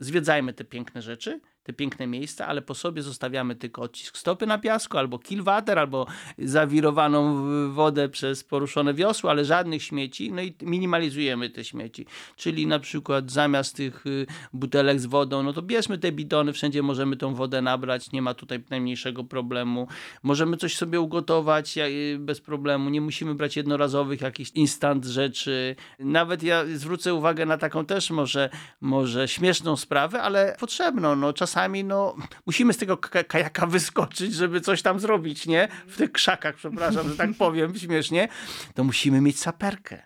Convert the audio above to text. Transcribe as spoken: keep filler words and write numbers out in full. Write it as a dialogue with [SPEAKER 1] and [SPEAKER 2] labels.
[SPEAKER 1] zwiedzajmy te piękne rzeczy, te piękne miejsca, ale po sobie zostawiamy tylko odcisk stopy na piasku, albo kilwater, albo zawirowaną wodę przez poruszone wiosło, ale żadnych śmieci, no i minimalizujemy te śmieci. Czyli na przykład zamiast tych butelek z wodą, no to bierzmy te bidony, wszędzie możemy tą wodę nabrać, nie ma tutaj najmniejszego problemu. Możemy coś sobie ugotować bez problemu, nie musimy brać jednorazowych jakichś instant rzeczy. Nawet ja zwrócę uwagę na taką też może, może śmieszną sprawę, ale potrzebną. No, czasami no, musimy z tego k- kajaka wyskoczyć, żeby coś tam zrobić, nie? W tych krzakach, przepraszam, że tak powiem śmiesznie. To musimy mieć saperkę.